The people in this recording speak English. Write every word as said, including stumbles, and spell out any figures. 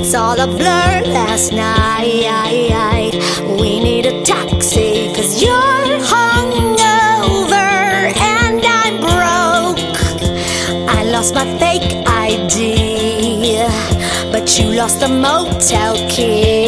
It's all a blur last night. We need a taxi, cause you're hungover and I'm broke. I lost my fake I D, but you lost the motel key.